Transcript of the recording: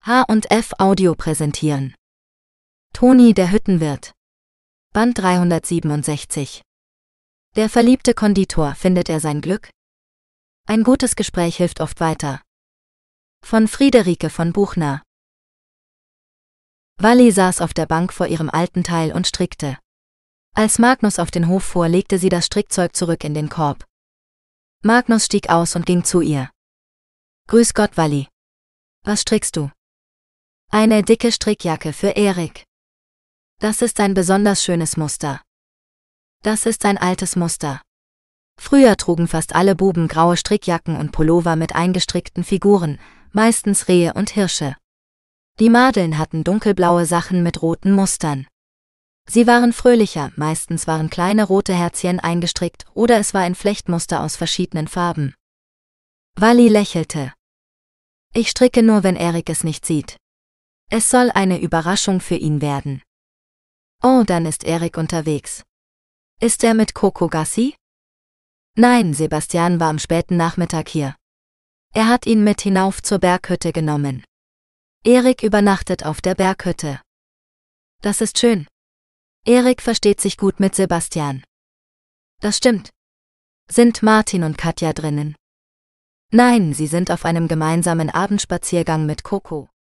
H&F Audio präsentieren. Toni der Hüttenwirt. Band 367. Der verliebte Konditor, findet er sein Glück? Ein gutes Gespräch hilft oft weiter. Von Friederike von Buchner. Walli saß auf der Bank vor ihrem alten Teil und strickte. Als Magnus auf den Hof fuhr, legte sie das Strickzeug zurück in den Korb. Magnus stieg aus und ging zu ihr. Grüß Gott, Walli. Was strickst du? Eine dicke Strickjacke für Erik. Das ist ein besonders schönes Muster. Das ist ein altes Muster. Früher trugen fast alle Buben graue Strickjacken und Pullover mit eingestrickten Figuren, meistens Rehe und Hirsche. Die Madeln hatten dunkelblaue Sachen mit roten Mustern. Sie waren fröhlicher, meistens waren kleine rote Herzchen eingestrickt oder es war ein Flechtmuster aus verschiedenen Farben. Walli lächelte. Ich stricke nur, wenn Erik es nicht sieht. Es soll eine Überraschung für ihn werden. Oh, dann ist Erik unterwegs. Ist er mit Coco Gassi? Nein, Sebastian war am späten Nachmittag hier. Er hat ihn mit hinauf zur Berghütte genommen. Erik übernachtet auf der Berghütte. Das ist schön. Erik versteht sich gut mit Sebastian. Das stimmt. Sind Martin und Katja drinnen? Nein, sie sind auf einem gemeinsamen Abendspaziergang mit Coco.